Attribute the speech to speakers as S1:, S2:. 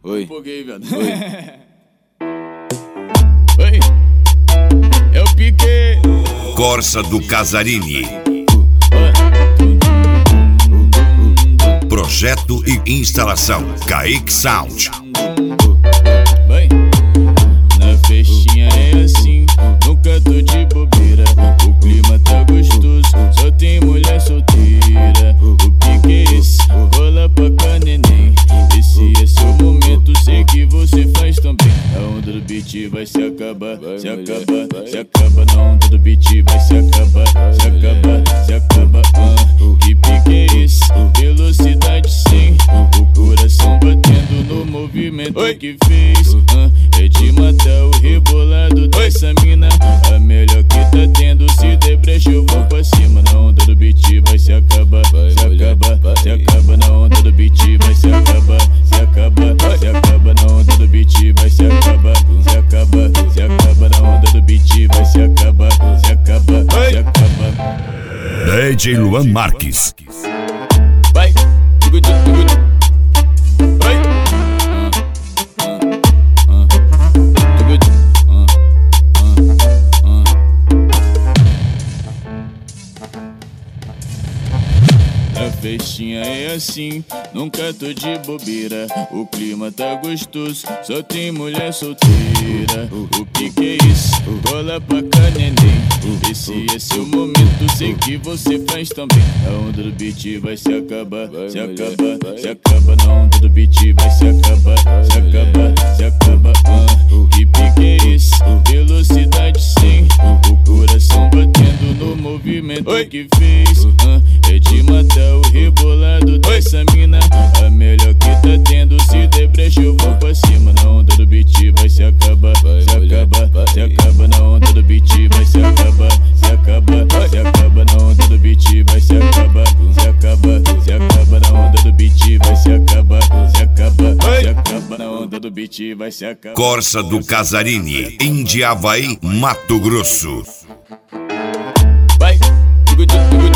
S1: Oi.
S2: Empolguei, viado.
S1: Oi.
S2: Oi. É o Pique.
S3: Corsa do Casarini. Projeto e instalação Kaique Sound.
S2: Vai. Na festinha é assim, nunca tô de bobeira. O clima tá gostoso, só tem mulher solteira. O Pique é esse, rola pra cá, neném. Esse é seu momento, sei que você faz também. A onda do beat vai se acabar, se acaba, se acaba. Na onda do beat vai se acabar, se acaba, se acaba. Que pique é esse? Velocidade 100, o coração batendo no movimento que fez. É de matar o rebolado dessa mina. A melhor que tá tendo, se der brecha eu vou pra cima. Na onda do beat vai se acabar, se acaba, se acaba. Na onda do beat vai se acabar, se acaba, se acaba. Na onda do beat vai se acabar, se acaba, se acaba. Na onda do beat vai se acabar, se acaba, se acaba.
S3: DJ Luan Marques.
S2: Vai, vai. A festinha é assim, nunca tô de bobeira. O clima tá gostoso, só tem mulher solteira. O que é isso? Rola pra cá, neném. Esse é seu momento, sei que você faz também. A onda do beat vai se acabar, se acaba, se acaba. Na onda do beat vai se acabar, se acaba, se acaba. Que pique é esse? Velocidade 100, o coração batendo no movimento que fez. É de matar o rebolado dessa mina. A melhor que tá tendo, se der brecha eu vou pra cima. Na onda do beat vai se acabar, se acaba, se acaba. Na onda do beat vai se acabar, se acaba, se acaba. Na onda do beat vai se acabar, se acaba, se acaba. Na onda do beat vai se acabar, se acaba, se acaba. Na onda do beat vai se acabar.
S3: Corsa do Casarini, Indiavaí, Mato Grosso.
S2: Vai,